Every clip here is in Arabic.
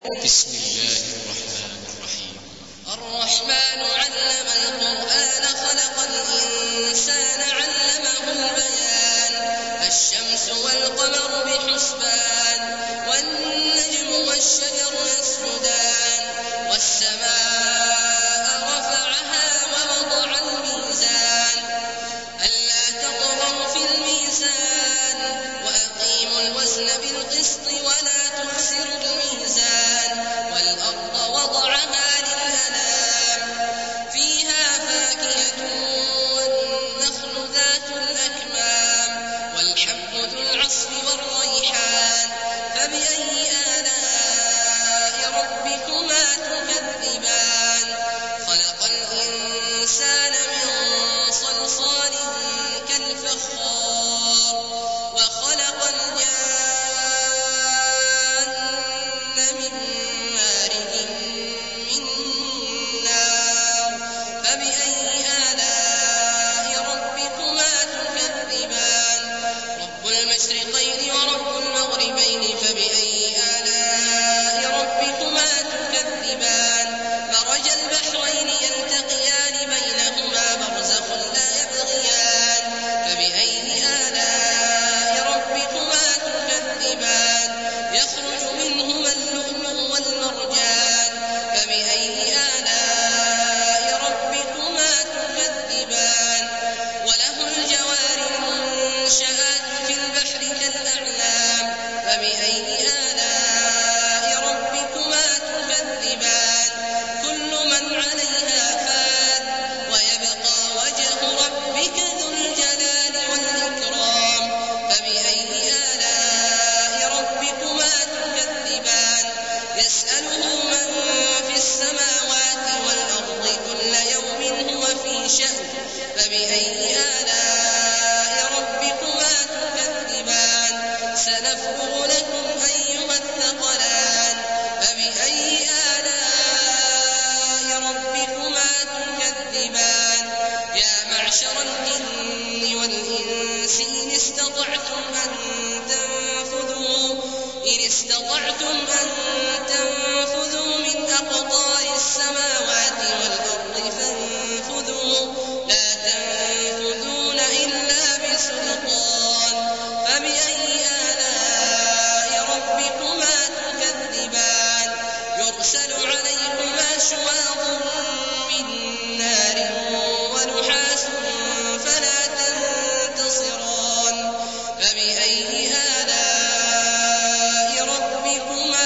بسم الله الرحمن الرحيم. الرحمن علم القرآن خلق الإنسان علمه البيان. الشمس والقمر بحسبان والنجم والشجر يسجدان والسماء رفعها ووضع الميزان ألا تطغوا في الميزان وأقيموا الوزن بالقسط ولا تخسروا الميزان والأرض وضعها للأنام فيها فاكهة والنخل ذات الأكمام والحب ذو العصف والريحان فبأي آلاء ربكما تكذبان خلق الإنسان من صلصال كالفخار وخلق الجان من مارج من نار فبأي آلاء ربكما تكذبان رب المشرقين ورب المغربين فبأي آلاء ربكما تكذبان مرج البحرين يلتقيان بينهما برزخ لا يبغيان فبأي آلاء ربكما تكذبان يخرج منهما اللؤلؤ والمرجان فبأي آلاء ربكما تكذبان وله الجوار المنشآت في البحر كالأعلام فبأي آلاء ربكما تكذبان كل من عليها فان ويبقى وجه ربك ذو الجلال والإكرام فبأي آلاء ربكما تكذبان يسأله من في السماوات والأرض كل يوم هو في شأن فبأي آلاء ربكما تكذبان سنفرغ لكم أيها الثقلان فبأي آلاء ربكما تكذبان يا معشر الجن والإنس إن استطعتم أن تنفذوا من أقطار السماوات والأرض فانفذوا لا تنفذون إلا بسلطان فبأي آلاء ربكما تكذبان يرسل عليكما شواظ من نار ونحاس فلا تنتصران فبأي آلاء ربكما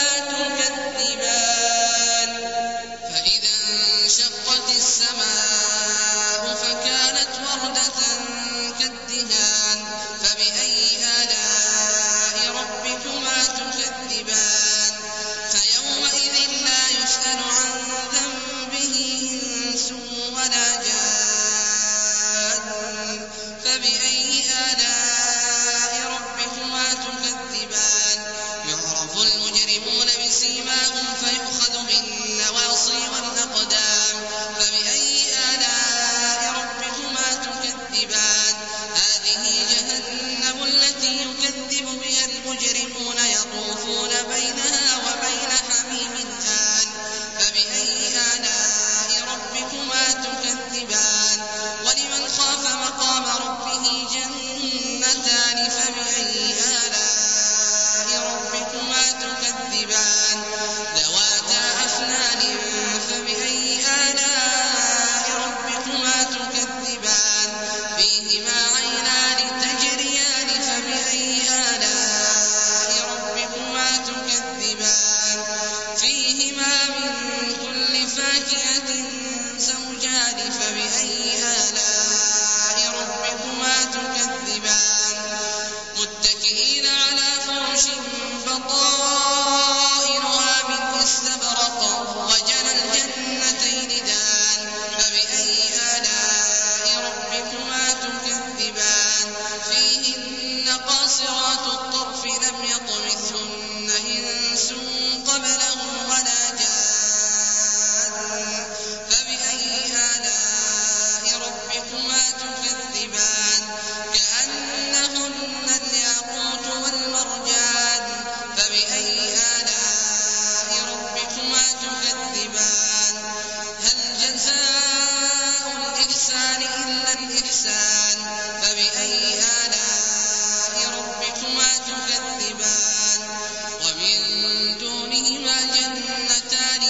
تكذبان فإذا انشقت السماء فكانت وردة كالدهان فبأي آلاء ربكما تكذبان فيومئذ لا يسأل عن ذنبه إنس ولا جان فبأي آلاء ربكما تكذبان يعرف المجرمون بسيماهم فيؤخذ بالنواصي والأقدام فبأي آلاء ربكما تكذبان هذه جهنم التي يكذب بها المجرمون يطوفون بينها وبين حميم آن فبأي آلاء ربكما تكذبان ولمن خاف مقام ربه جنتان فبأي آلاء ربكما تكذبان ذواتا أفنان فبأي آلاء ربكما تكذبان فيهما عينان تجريان فبأي آلاء ربكما تكذبان فيهما من كل فاكهة زوجان فبأي آلاء ربكما تكذبان متكئين على فرش بطائنها من استبرق وجنى الجنتين دان فبأي آلاء ربكما تكذبان فيهن قاصرات الطرف لم يطمثهن إنس قبلهم ولا جان فبأي آلاء ربكما تكذبان كأنهن الياقوت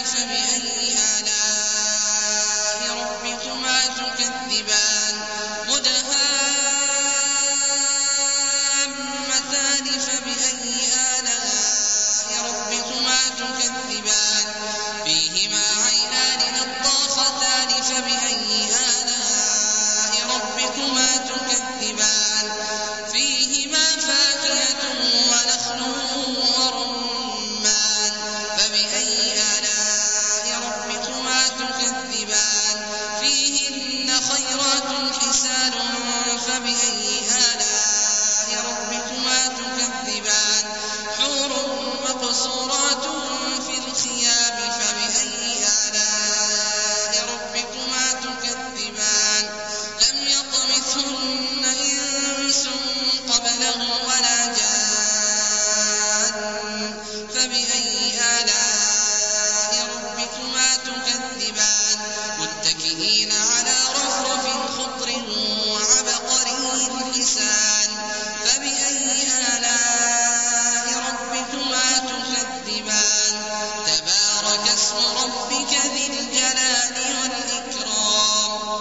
فبأي آلاء ربكما تكذبان مدهامتان فبأي آلاء ربكما تكذبان فيهما عينان نضاختان فبأي آلاء ربكما تكذبان فيهما فاكهة ونخل ورمان فبأي آلاء ربكما تكذبان فيهن خيرات حسان فبأي آلاء ربكما تكذبان حور مقصورات في الخيام فبأي آلاء ربكما تكذبان لم يطمثهن إنس قبلهم ولا جان فبأي آلاء ربكما تكذبان متكئين على رفرف خضر وعبقري حسان فبأي آلاء ربكما تكذبان تبارك اسم ربك